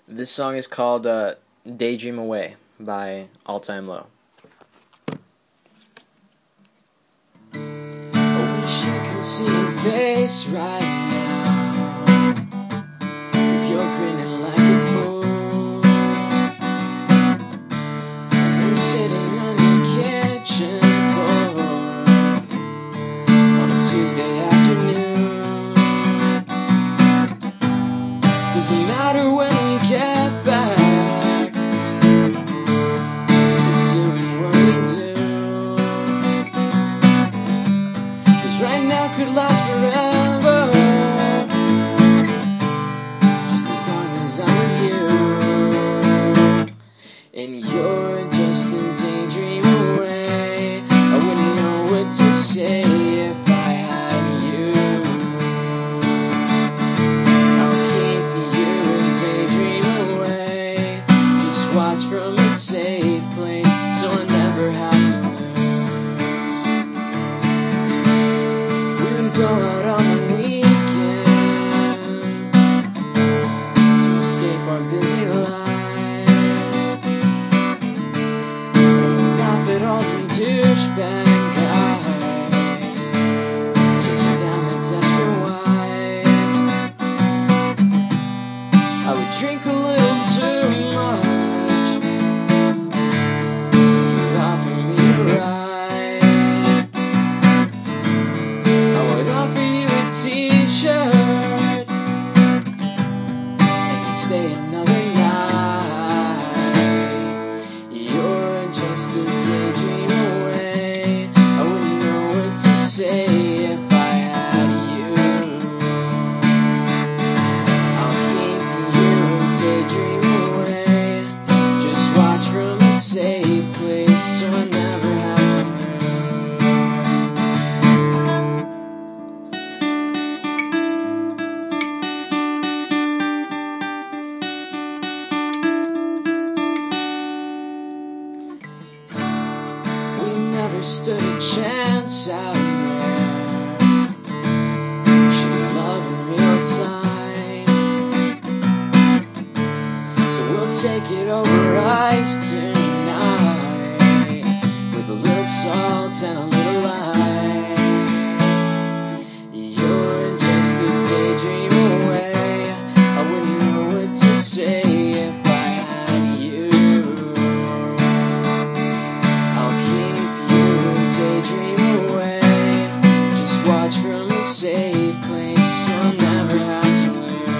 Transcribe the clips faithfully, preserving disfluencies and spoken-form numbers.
This song is called uh, Daydream Away by All Time Low. I wish you could see your face right now, 'cause you're grinning like a fool. And you're sitting on your kitchen floor on a Tuesday afternoon. Doesn't matter when we get back to doing what we do, 'cause right now could last forever, just as long as I'm with you. And you're just a daydream away. I wouldn't know what to say if I had you. I'll keep you and daydream away. Just watch from a safe place, so I never have to lose. We would go out on the weekend to escape our busy lives, and we'd laugh at all the douchebag guys chasing down the desperate wives. I would drink a little too much, you'd offer me a ride. I would offer you a t-shirt, and you'd stay another night. You're just a daydream away. I wouldn't know what to say if I had you. I'll keep you and daydream away. Just watch from a safe place, so I never have to lose. We never stood a chance out there, shooting love in real time. So we'll take it over ice tonight, with a little salt and a little lime. You're just a daydream away. I wouldn't know what to say if I had you. I'll keep you and daydream away. Just watch from a safe place, so I'll never have to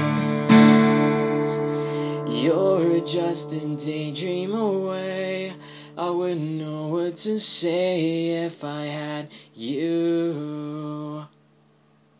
lose. You're just a daydream away. I wouldn't know what to say if I had you.